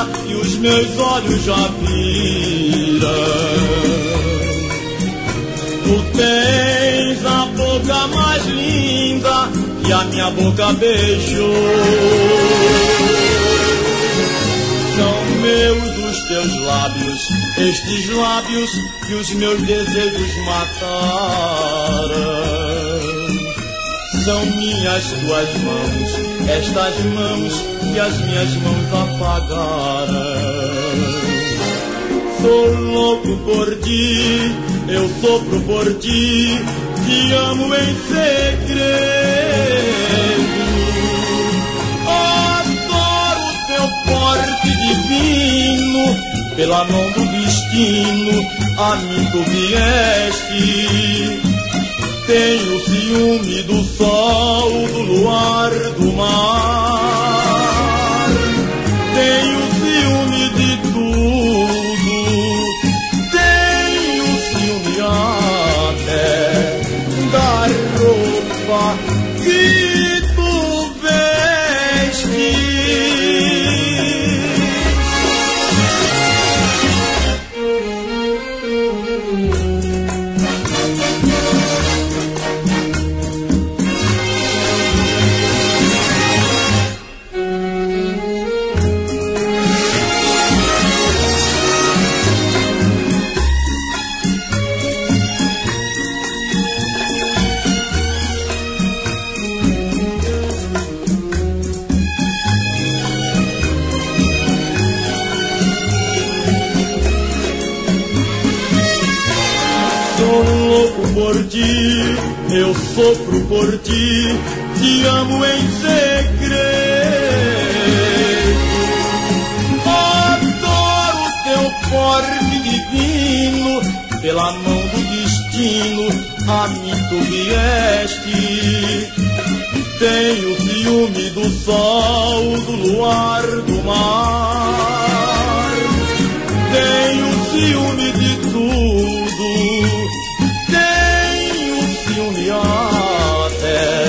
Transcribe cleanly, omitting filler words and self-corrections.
e os meus olhos já viram. Tu tens a boca mais linda que a minha boca beijou. São meus os teus lábios, estes lábios que os meus desejos mataram. São minhas tuas mãos, estas mãos que as minhas mãos apagaram. Sou louco por ti, eu sofro por ti, te amo em segredo. Adoro teu porte divino, pela mão do destino a mim tu vieste. Tenho ciúme do sol, do luar, do mar. Tenho ciúme de tudo. Tenho ciúme até da roupa que tu vestes. Por ti, eu sofro por ti, te amo em segredo. Adoro teu porte divino, pela mão do destino a mim tu vieste. Tenho ciúme do sol, do luar, do mar. Tenho ciúme de tudo. Ciúme até